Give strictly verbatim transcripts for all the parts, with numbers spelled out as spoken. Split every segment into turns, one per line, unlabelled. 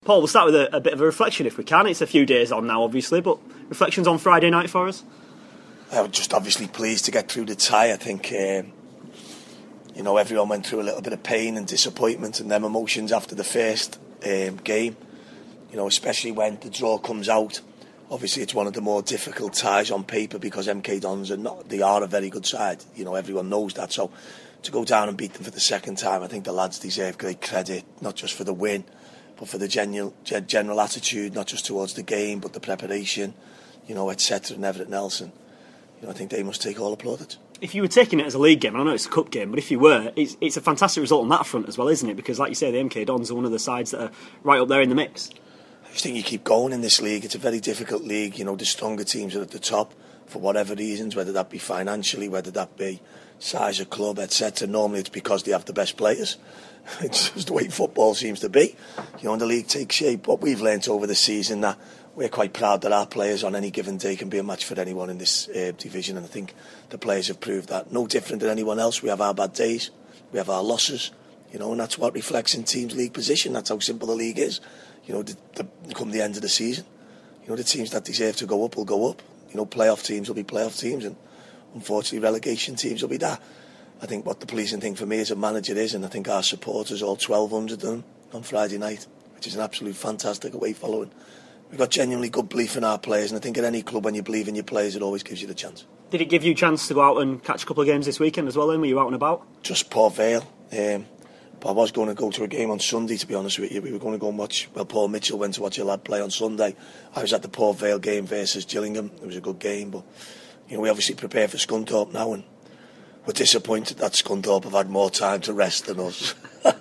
Paul, we'll start with a, a bit of a reflection if we can. It's a few days on now, obviously, but reflections on Friday night for us?
I was just obviously pleased to get through the tie. I think, um, you know, everyone went through a little bit of pain and disappointment and them emotions after the first um, game. You know, especially when the draw comes out. Obviously, it's one of the more difficult ties on paper because M K Dons are not, they are a very good side. You know, everyone knows that. So to go down and beat them for the second time, I think the lads deserve great credit, not just for the win, but for the general general attitude, not just towards the game, but the preparation, you know, et cetera, and everything else. And you know, I think they must take all applauded.
If you were taking it as a league game, I know it's a cup game, but if you were, it's, it's a fantastic result on that front as well, isn't it? Because, like you say, the M K Dons are one of the sides that are right up there in the mix.
I just think you keep going in this league. It's a very difficult league. You know, the stronger teams are at the top for whatever reasons, whether that be financially, whether that be size of club, et cetera. Normally, it's because they have the best players. It's just the way football seems to be. You know, when the league takes shape, what we've learnt over the season, that we're quite proud that our players on any given day can be a match for anyone in this uh, division, and I think the players have proved that. No different than anyone else. We have our bad days, we have our losses, you know, and that's what reflects in teams' league position. That's how simple the league is. You know, the, the, come the end of the season, you know, the teams that deserve to go up will go up. You know, playoff teams will be playoff teams, and unfortunately relegation teams will be that. I think what the pleasing thing for me as a manager is, and I think our supporters, all twelve hundred of them on Friday night, which is an absolute fantastic away following. We've got genuinely good belief in our players, and I think at any club when you believe in your players, it always gives you the chance.
Did it give you a chance to go out and catch a couple of games this weekend as well then? Were you out and about?
Just Port Vale. Um, but I was going to go to a game on Sunday, to be honest with you. We were going to go and watch, well, Paul Mitchell went to watch a lad play on Sunday. I was at the Port Vale game versus Gillingham. It was a good game, but you know, we obviously prepare for Scunthorpe now, and we're disappointed that Scunthorpe have had more time to rest than us.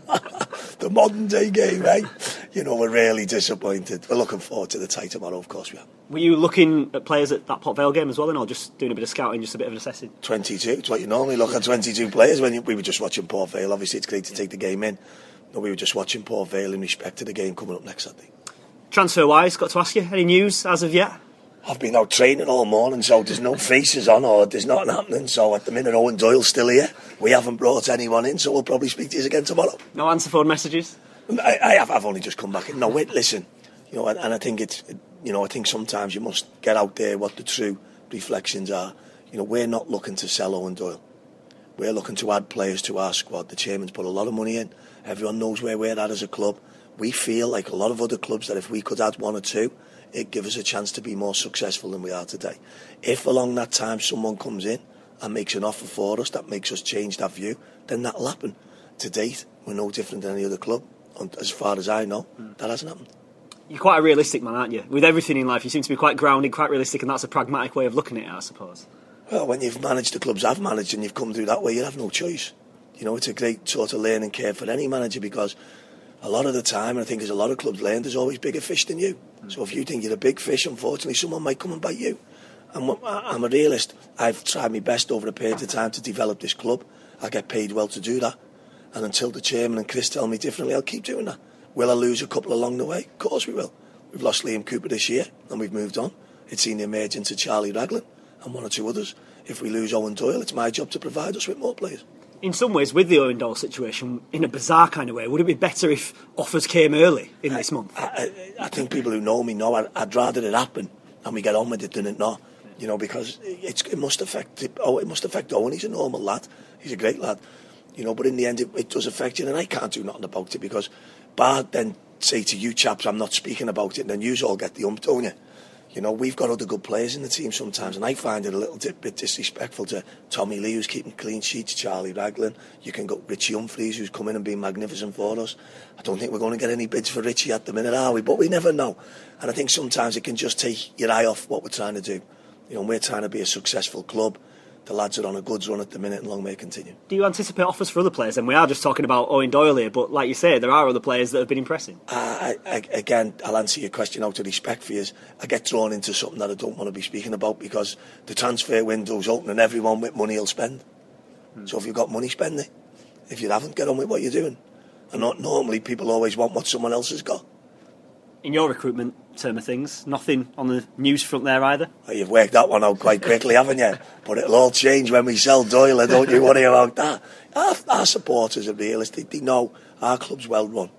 The modern day game, eh? You know, we're really disappointed. We're looking forward to the tie tomorrow, of course we are.
Were you looking at players at that Port Vale game as well, then, or just doing a bit of scouting, just a bit of assessing?
twenty-two, it's what you normally look at, twenty-two players. When you, we were just watching Port Vale. Obviously, it's great to take the game in. No, we were just watching Port Vale in respect to the game coming up next Saturday.
Transfer-wise, got to ask you, any news as of yet?
I've been out training all morning, so there's no faces on or there's nothing happening. So at the minute, Owen Doyle's still here. We haven't brought anyone in, so we'll probably speak to you again tomorrow.
No answer phone messages?
I, I have. I've only just come back in. No, wait, listen. You know, and, and I think it's. You know, I think sometimes you must get out there what the true reflections are. You know, we're not looking to sell Owen Doyle. We're looking to add players to our squad. The chairman's put a lot of money in. Everyone knows where we're at as a club. We feel like a lot of other clubs that if we could add one or two, it'd give us a chance to be more successful than we are today. If along that time someone comes in and makes an offer for us that makes us change that view, then that'll happen. To date, we're no different than any other club. And as far as I know, mm. that hasn't happened.
You're quite a realistic man, aren't you? With everything in life, you seem to be quite grounded, quite realistic, and that's a pragmatic way of looking at it, I suppose.
Well, when you've managed the clubs I've managed and you've come through that way, you have no choice. You know, it's a great sort of learning curve for any manager, because a lot of the time, and I think as a lot of clubs learn, there's always bigger fish than you. Mm. So if you think you're a big fish, unfortunately, someone might come and bite you. And I'm a realist. I've tried my best over a period of time to develop this club. I get paid well to do that. And until the chairman and Chris tell me differently, I'll keep doing that. Will I lose a couple along the way? Of course we will. We've lost Liam Cooper this year and we've moved on. It's seen the emergence of Charlie Raglan and one or two others. If we lose Owen Doyle, it's my job to provide us with more players.
In some ways, with the Owen Doyle situation, in a bizarre kind of way, would it be better if offers came early in
I,
this month?
I, I, I think people who know me know I'd, I'd rather it happen and we get on with it than it not. You know, because it's, it must affect it, oh, it must affect Owen. He's a normal lad. He's a great lad. You know, but in the end, it, it does affect you, and I can't do nothing about it, because bar then say to you chaps, I'm not speaking about it, and then you all get the ump, don't you? You know, we've got other good players in the team sometimes, and I find it a little bit disrespectful to Tommy Lee, who's keeping clean sheets, Charlie Raglan. You can go Richie Humphreys, who's come in and been magnificent for us. I don't think we're going to get any bids for Richie at the minute, are we? But we never know. And I think sometimes it can just take your eye off what we're trying to do. You know, we're trying to be a successful club. The lads are on a goods run at the minute, and long may it continue.
Do you anticipate offers for other players? And we are just talking about Owen Doyle here, but like you say, there are other players that have been impressing.
Uh, I, I, again, I'll answer your question out of respect for you. I get drawn into something that I don't want to be speaking about, because the transfer window's open and everyone with money will spend. Hmm. So if you've got money, spend it. If you haven't, get on with what you're doing. And not normally people always want what someone else has got.
In your recruitment term of things, nothing on the news front there either?
Well, you've worked that one out quite quickly, haven't you? But it'll all change when we sell Doyle, don't you worry about that. Our, our supporters are realistic. They know our club's well run.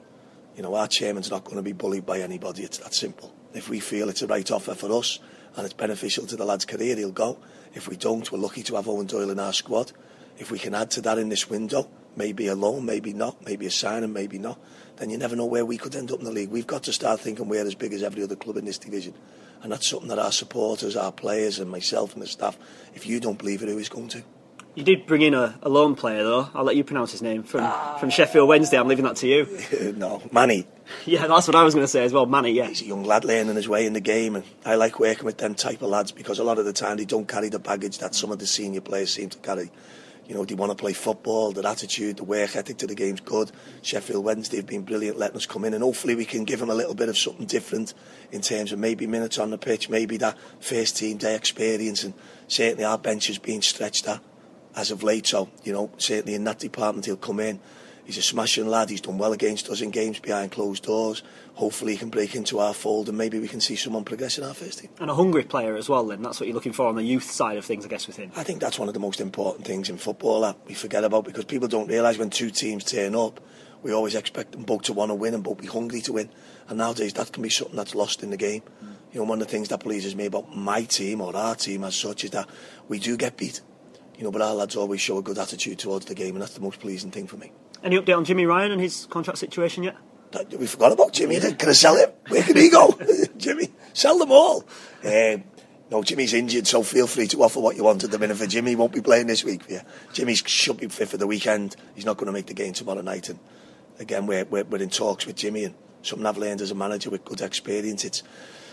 You know, our chairman's not going to be bullied by anybody. It's that simple. If we feel it's a right offer for us and it's beneficial to the lad's career, he'll go. If we don't, we're lucky to have Owen Doyle in our squad. If we can add to that in this window, maybe a loan, maybe not, maybe a signing, maybe not, then you never know where we could end up in the league. We've got to start thinking we're as big as every other club in this division. And that's something that our supporters, our players and myself and the staff, if you don't believe it, who is going to?
You did bring in a, a lone player, though. I'll let you pronounce his name. From ah. from Sheffield Wednesday, I'm leaving that to you.
No, Manny.
Yeah, that's what I was going to say as well, Manny, yeah.
He's a young lad learning his way in the game, and I like working with them type of lads because a lot of the time they don't carry the baggage that some of the senior players seem to carry. You know, they want to play football, their attitude, the work ethic to the game's good. Sheffield Wednesday have been brilliant letting us come in, and hopefully we can give them a little bit of something different in terms of maybe minutes on the pitch, maybe that first team day experience, and certainly our bench is being stretched at as of late, so, you know, certainly in that department he'll come in. He's a smashing lad, he's done well against us in games behind closed doors. Hopefully he can break into our fold and maybe we can see someone progress in our first team.
And a hungry player as well then, that's what you're looking for on the youth side of things, I guess, with him.
I think that's one of the most important things in football that we forget about, because people don't realise when two teams turn up, we always expect them both to want to win and both be hungry to win, and nowadays that can be something that's lost in the game. Mm. You know, one of the things that pleases me about my team or our team as such is that we do get beat. You know, but our lads always show a good attitude towards the game, and that's the most pleasing thing for me.
Any update on Jimmy Ryan and his contract situation yet?
That, we forgot about Jimmy. Can I sell him? Where can he go? Jimmy, sell them all. Um, no, Jimmy's injured, so feel free to offer what you want at the minute for Jimmy. He won't be playing this week for you. Jimmy should be fit for the weekend. He's not going to make the game tomorrow night. And again, we're, we're, we're in talks with Jimmy, and something I've learned as a manager with good experience. It's,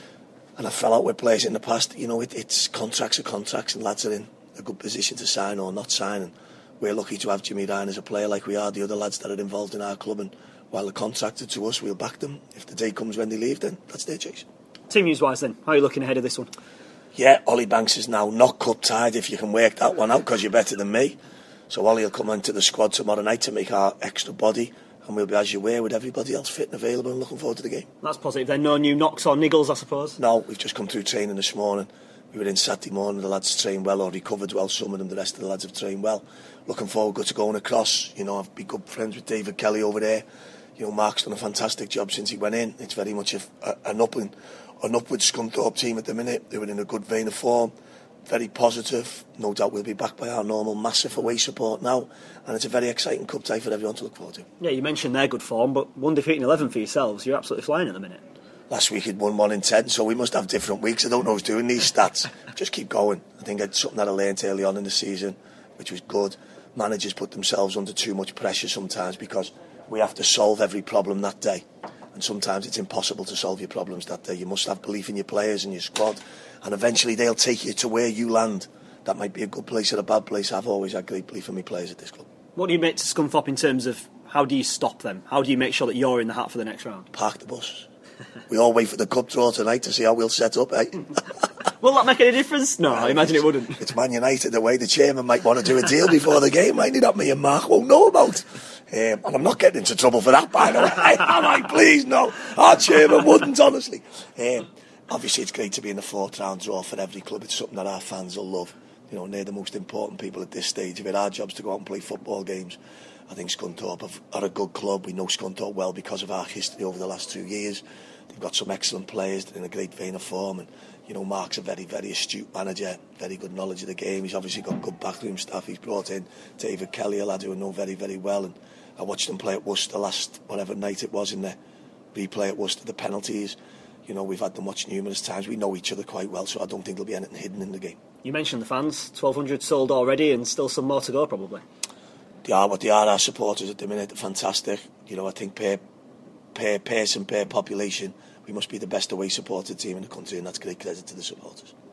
and I fell out with players in the past. You know, it, it's contracts are contracts, and lads are in a good position to sign or not sign, and we're lucky to have Jimmy Ryan as a player like we are the other lads that are involved in our club, and while they're contracted to us, we'll back them. If the day comes when they leave, then that's their choice.
Team news wise then, how are you looking ahead of this one?
Yeah, Ollie Banks is now not cup tied, if you can work that one out, because you're better than me. So Ollie will come into the squad tomorrow night to make our extra body, and we'll be as you were with everybody else fit and available and looking forward to the game.
That's positive then. No new knocks or niggles, I suppose?
No, we've just come through training this morning. We were in Saturday morning, the lads trained well or recovered well, some of them, the rest of the lads have trained well. Looking forward to going across. You know, I've been good friends with David Kelly over there. You know, Mark's done a fantastic job since he went in. It's very much a, a, an, up and, an upward Scunthorpe team at the minute. They were in a good vein of form, very positive. No doubt we'll be back by our normal massive away support now, and it's a very exciting cup tie for everyone to look forward to.
Yeah, you mentioned their good form, but one defeat in eleven for yourselves. You're absolutely flying at the minute.
Last week he'd won one in ten, so we must have different weeks. I don't know who's doing these stats. Just keep going. I think it's something that I learned early on in the season, which was good. Managers put themselves under too much pressure sometimes because we have to solve every problem that day. And sometimes it's impossible to solve your problems that day. You must have belief in your players and your squad, and eventually they'll take you to where you land. That might be a good place or a bad place. I've always had great belief in my players at this club.
What do you make to Scunthorpe in terms of how do you stop them? How do you make sure that you're in the hat for the next round?
Park the bus. We all wait for the cup draw tonight to see how we'll set up, eh?
Will that make any difference? No, I imagine it wouldn't.
It's Man United away. The chairman might want to do a deal before the game, mightn't he? That me and Mark won't know about. Um, and I'm not getting into trouble for that, by the way. Am I? Please, no. Our chairman wouldn't, honestly. Um, obviously, it's great to be in the fourth round draw for every club. It's something that our fans will love. You know, and they're the most important people at this stage. If it's our job's to go out and play football games, I think Scunthorpe are a good club. We know Scunthorpe well because of our history over the last two years. They've got some excellent players. They're in a great vein of form, and you know, Mark's a very, very astute manager, very good knowledge of the game. He's obviously got good backroom staff. He's brought in David Kelly, a lad who I know very, very well, and I watched him play at Worcester last whatever night it was in the replay at Worcester. The penalties, you know, we've had them watch numerous times. We know each other quite well, so I don't think there'll be anything hidden in the game. You
mentioned the fans, twelve hundred sold already, and still some more to go, probably.
They are what they are. Our supporters at the minute are fantastic. You know, I think per per person, per population, we must be the best away supported team in the country, and that's great credit to the supporters.